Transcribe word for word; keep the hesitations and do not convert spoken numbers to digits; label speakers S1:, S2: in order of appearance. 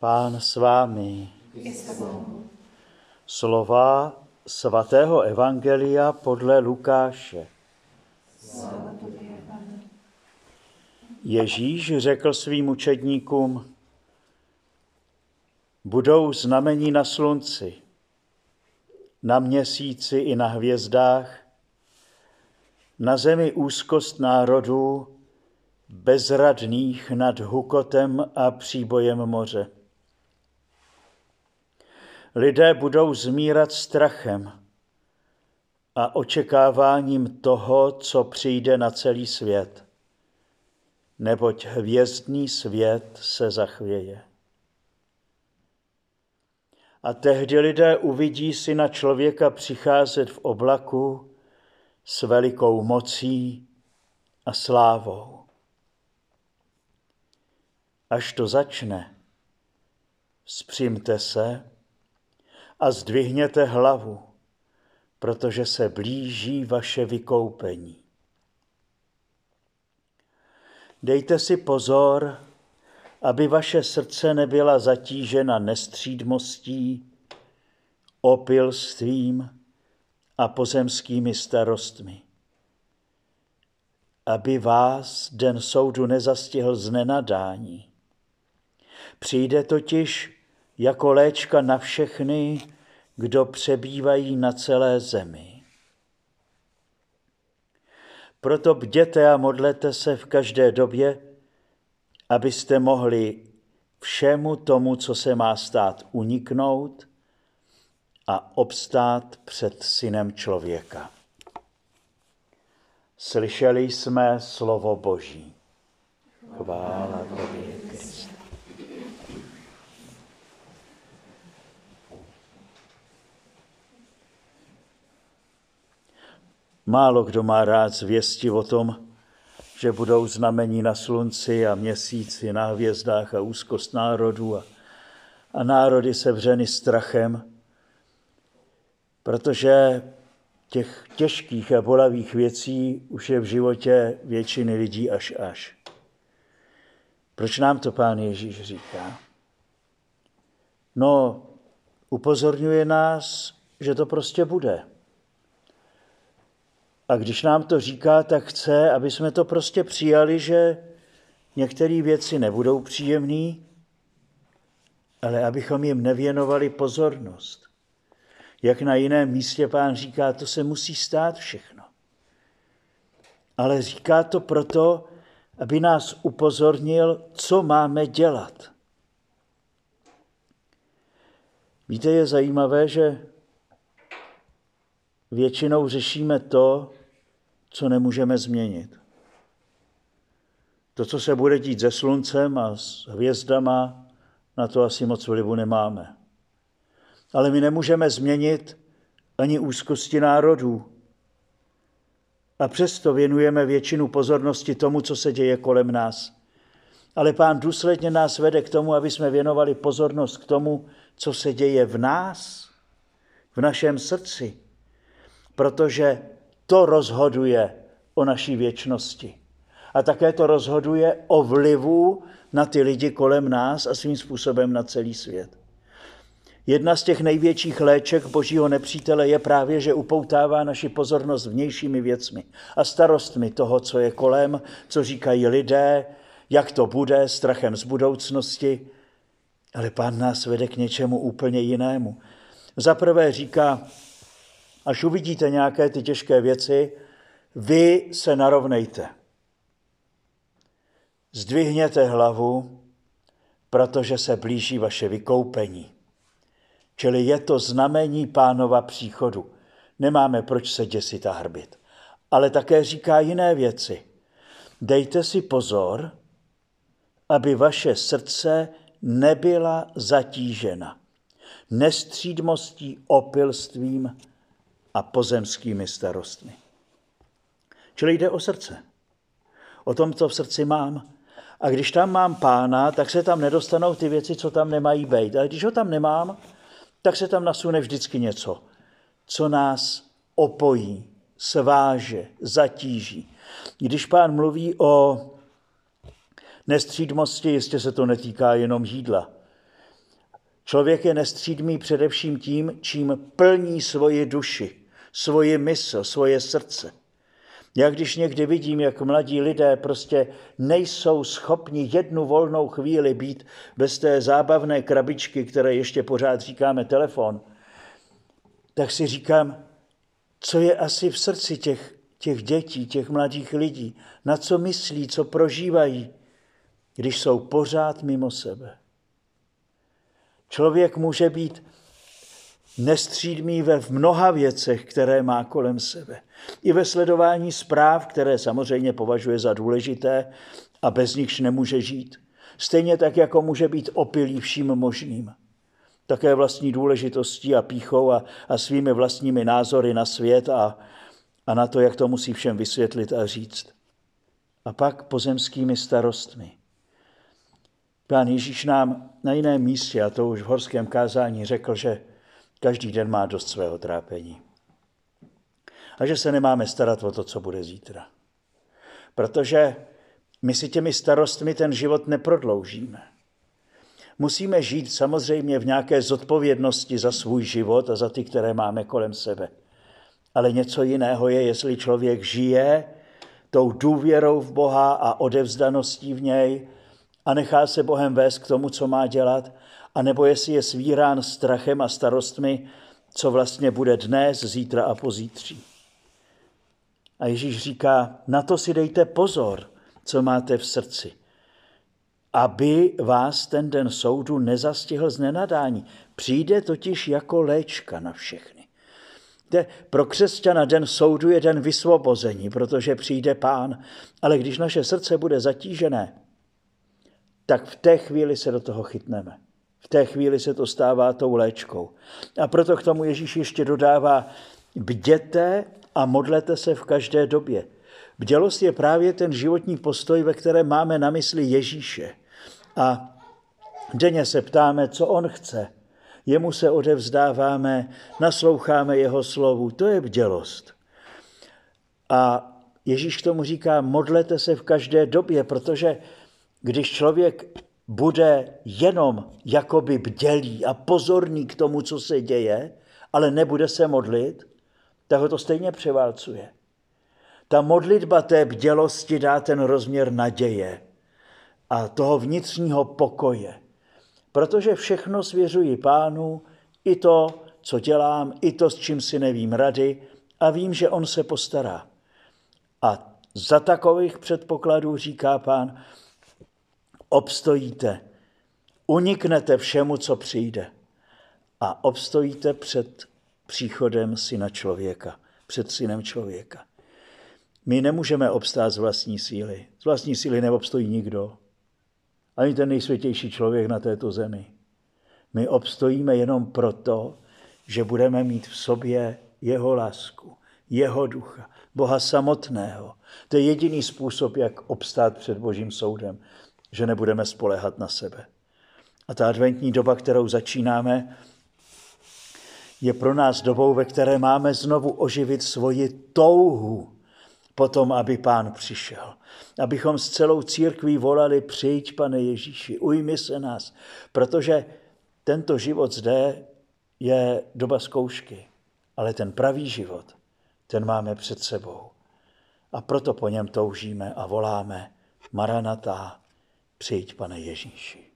S1: Pán s vámi. Slova svatého evangelia podle Lukáše. Ježíš řekl svým učedníkům: budou znamení na slunci, na měsíci i na hvězdách, na zemi úzkost národů, bezradných nad hukotem a příbojem moře. Lidé budou zmírat strachem a očekáváním toho, co přijde na celý svět, neboť hvězdný svět se zachvěje. A tehdy lidé uvidí Syna člověka přicházet v oblaku s velikou mocí a slávou. Až to začne, vzpřimte se a zdvihněte hlavu, protože se blíží vaše vykoupení. Dejte si pozor, aby vaše srdce nebyla zatížena nestřídmostí, opilstvím a pozemskými starostmi. Aby vás den soudu nezastihl z nenadání. Přijde totiž jako léčka na všechny, kdo přebývají na celé zemi. Proto bděte a modlete se v každé době, abyste mohli všemu tomu, co se má stát, uniknout a obstát před Synem člověka. Slyšeli jsme slovo Boží. Chvála Tobě, Kriste. Málo kdo má rád zvěsti o tom, že budou znamení na slunci a měsíci, na hvězdách a úzkost národů a, a národy sevřeny strachem, protože těch těžkých a bolavých věcí už je v životě většiny lidí až až. Proč nám to Pán Ježíš říká? No, upozorňuje nás, že to prostě bude. A když nám to říká, tak chce, aby jsme to prostě přijali, že některé věci nebudou příjemné, ale abychom jim nevěnovali pozornost. Jak na jiném místě Pán říká, to se musí stát všechno. Ale říká to proto, aby nás upozornil, co máme dělat. Víte, je zajímavé, že většinou řešíme to, co nemůžeme změnit. To, co se bude dít se sluncem a s hvězdama, na to asi moc vlivu nemáme. Ale my nemůžeme změnit ani úzkosti národů. A přesto věnujeme většinu pozornosti tomu, co se děje kolem nás. Ale Pán důsledně nás vede k tomu, aby jsme věnovali pozornost k tomu, co se děje v nás, v našem srdci. Protože to rozhoduje o naší věčnosti. A také to rozhoduje o vlivu na ty lidi kolem nás a svým způsobem na celý svět. Jedna z těch největších léček Božího nepřítele je právě, že upoutává naši pozornost vnějšími věcmi a starostmi toho, co je kolem, co říkají lidé, jak to bude, strachem z budoucnosti. Ale Pán nás vede k něčemu úplně jinému. Za prvé říká, až uvidíte nějaké ty těžké věci, vy se narovnejte. Zdvihněte hlavu, protože se blíží vaše vykoupení. Čili je to znamení Pánova příchodu. Nemáme proč se děsit a hrbit. Ale také říká jiné věci. Dejte si pozor, aby vaše srdce nebyla zatížena nestřídmostí, opilstvím a pozemskými starostmi. Čili jde o srdce. O tom, co v srdci mám. A když tam mám Pána, tak se tam nedostanou ty věci, co tam nemají být. Ale když ho tam nemám, tak se tam nasune vždycky něco, co nás opojí, sváže, zatíží. Když Pán mluví o nestřídmosti, jistě se to netýká jenom jídla. Člověk je nestřídmý především tím, čím plní svoji duši, svoji mysl, svoje srdce. Já když někdy vidím, jak mladí lidé prostě nejsou schopni jednu volnou chvíli být bez té zábavné krabičky, které ještě pořád říkáme telefon, tak si říkám, co je asi v srdci těch, těch dětí, těch mladých lidí, na co myslí, co prožívají, když jsou pořád mimo sebe. Člověk může být nestřídmý ve v mnoha věcech, které má kolem sebe. I ve sledování zpráv, které samozřejmě považuje za důležité a bez nichž nemůže žít. Stejně tak, jako může být opilý vším možným. Také vlastní důležitostí a pýchou a, a svými vlastními názory na svět a, a na to, jak to musí všem vysvětlit a říct. A pak pozemskými starostmi. Pán Ježíš nám na jiném místě, a to už v horském kázání, řekl, že každý den má dost svého trápení. A že se nemáme starat o to, co bude zítra. Protože my si těmi starostmi ten život neprodloužíme. Musíme žít samozřejmě v nějaké zodpovědnosti za svůj život a za ty, které máme kolem sebe. Ale něco jiného je, jestli člověk žije tou důvěrou v Boha a odevzdaností v něj a nechá se Bohem vést k tomu, co má dělat, anebo jestli je svírán strachem a starostmi, co vlastně bude dnes, zítra a pozítří. A Ježíš říká, na to si dejte pozor, co máte v srdci, aby vás ten den soudu nezastihl z nenadání. Přijde totiž jako léčka na všechny. Pro křesťana den soudu je den vysvobození, protože přijde Pán, ale když naše srdce bude zatížené, tak v té chvíli se do toho chytneme. V té chvíli se to stává tou léčkou. A proto k tomu Ježíš ještě dodává, bděte a modlete se v každé době. Bdělost je právě ten životní postoj, ve kterém máme na mysli Ježíše. A denně se ptáme, co on chce. Jemu se odevzdáváme, nasloucháme jeho slovu. To je bdělost. A Ježíš k tomu říká, modlete se v každé době, protože když člověk bude jenom jakoby bdělý a pozorný k tomu, co se děje, ale nebude se modlit, tak ho to stejně převálcuje. Ta modlitba té bdělosti dá ten rozměr naděje a toho vnitřního pokoje. Protože všechno svěřuji Pánu, i to, co dělám, i to, s čím si nevím rady, a vím, že on se postará. A za takových předpokladů, říká Pán, obstojíte, uniknete všemu, co přijde a obstojíte před příchodem Syna člověka, před Synem člověka. My nemůžeme obstát z vlastní síly. Z vlastní síly neobstojí nikdo. Ani ten nejsvětější člověk na této zemi. My obstojíme jenom proto, že budeme mít v sobě jeho lásku, jeho ducha, Boha samotného. To je jediný způsob, jak obstát před Božím soudem, že nebudeme spoléhat na sebe. A ta adventní doba, kterou začínáme, je pro nás dobou, ve které máme znovu oživit svoji touhu potom, aby Pán přišel. Abychom s celou církví volali, přijď, Pane Ježíši, ujmi se nás, protože tento život zde je doba zkoušky, ale ten pravý život, ten máme před sebou. A proto po něm toužíme a voláme, Maranatá, přijď, Pane Ježíši.